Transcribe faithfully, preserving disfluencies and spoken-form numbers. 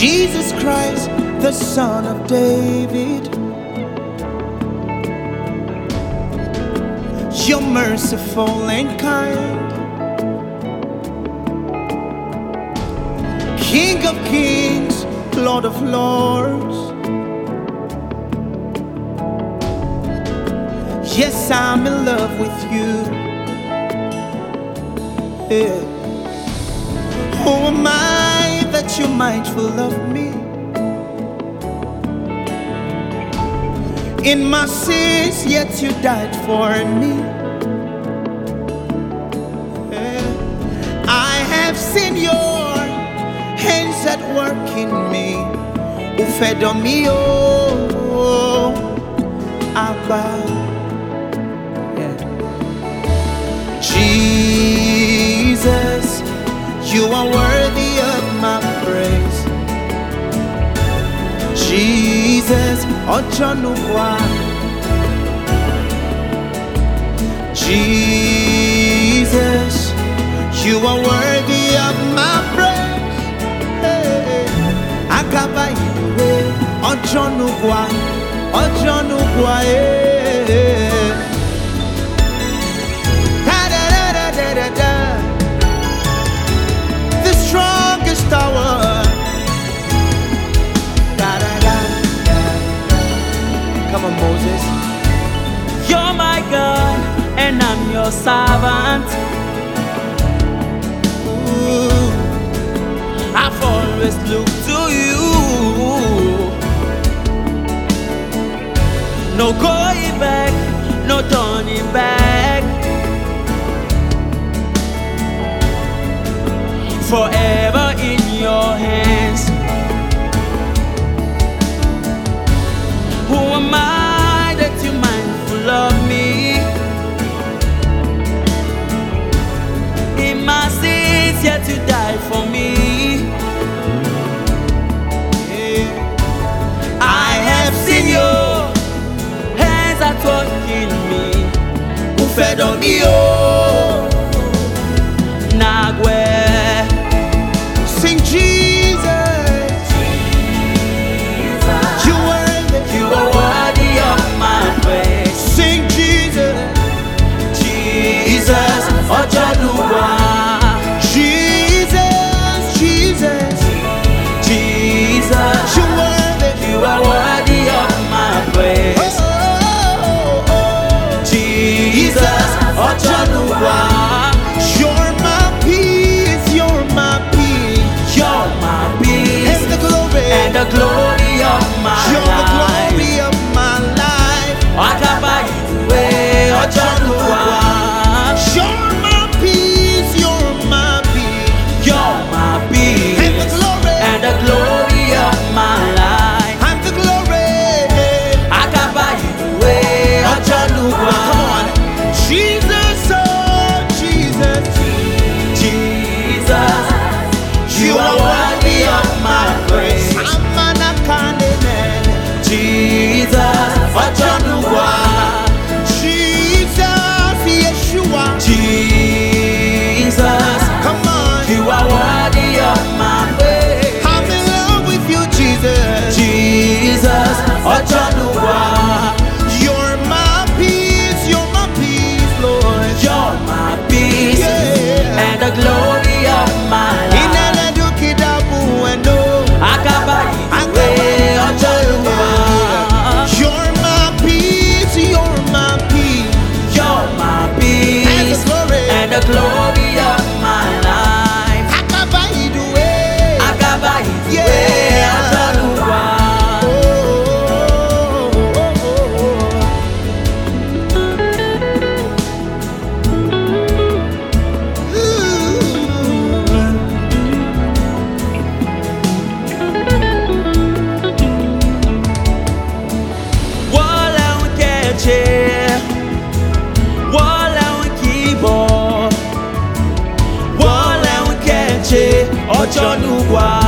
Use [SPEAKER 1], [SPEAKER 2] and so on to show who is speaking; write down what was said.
[SPEAKER 1] Jesus Christ, the Son of David, you're merciful and kind, King of kings, Lord of lords. Yes, I'm in love with you. Yeah. Who am I that you're mindful of me? In my sins, yet you died for me. Yeah. I have seen your hands at work in me, who fed on me, oh, Abba. Jesus, you are worthy of my praise. Jesus, Ojonukwa. Jesus, you are worthy of my praise. Hey, Akaba iwe, Ojonukwa, Ojonukwa. Hey. The strongest tower. Da, da, da, da. Come on, Moses.
[SPEAKER 2] You're my God, and I'm your servant.
[SPEAKER 1] Ooh.
[SPEAKER 2] I've always looked to you. No going back, no turning back. Forever in your hands. Who am I that you're mindful of me? In my sins, yet you died for me.
[SPEAKER 1] Yeah.
[SPEAKER 2] I have seen your hands at work in me, who fed on me, oh, Nagwe.
[SPEAKER 1] Sing Jesus,
[SPEAKER 2] Jesus,
[SPEAKER 1] you are the,
[SPEAKER 2] you are worthy of my praise.
[SPEAKER 1] sing Jesus,
[SPEAKER 2] Jesus, Ojonukwa.
[SPEAKER 1] Jesus, Jesus,
[SPEAKER 2] Jesus,
[SPEAKER 1] you are the,
[SPEAKER 2] you are worthy of my praise.
[SPEAKER 1] oh, oh, oh.
[SPEAKER 2] Jesus, Ojonukwa.
[SPEAKER 1] You're my peace, you're my peace,
[SPEAKER 2] You're my peace
[SPEAKER 1] and the glory,
[SPEAKER 2] and the glory of my
[SPEAKER 1] you're the
[SPEAKER 2] life.
[SPEAKER 1] glory of my life.
[SPEAKER 2] Akaba iwe, Ojonukwa.
[SPEAKER 1] You're my peace, you're my peace,
[SPEAKER 2] You're my peace
[SPEAKER 1] and the glory,
[SPEAKER 2] and the glory of my life.
[SPEAKER 1] and the glory.
[SPEAKER 2] Akaba iwe, Ojonukwa.
[SPEAKER 1] Come on, Jesus, oh Jesus,
[SPEAKER 2] Jesus, you are worthy of my praise. Jesus, Ojonukwa.
[SPEAKER 1] Jesus, Yeshua,
[SPEAKER 2] Jesus,
[SPEAKER 1] come on,
[SPEAKER 2] you are worthy of my praise.
[SPEAKER 1] I'm in love with you, Jesus.
[SPEAKER 2] Jesus, Ojonukwa.
[SPEAKER 1] You're my peace, you're my peace, Lord.
[SPEAKER 2] You're my peace
[SPEAKER 1] Yeah.
[SPEAKER 2] and the glory of my life. Akaba iwe, Ojonukwa.
[SPEAKER 1] You're my peace, you're my peace,
[SPEAKER 2] You're my
[SPEAKER 1] and the
[SPEAKER 2] peace
[SPEAKER 1] glory,
[SPEAKER 2] and the glory of my life.
[SPEAKER 1] Akabaidue.
[SPEAKER 2] Akaba iwe,
[SPEAKER 1] Yeah.
[SPEAKER 2] Ojonukwa.
[SPEAKER 1] Oh, oh, oh, oh. Ooh.
[SPEAKER 2] Wala unkeche, wala unkibo, wala unkeche, Ojonukwa.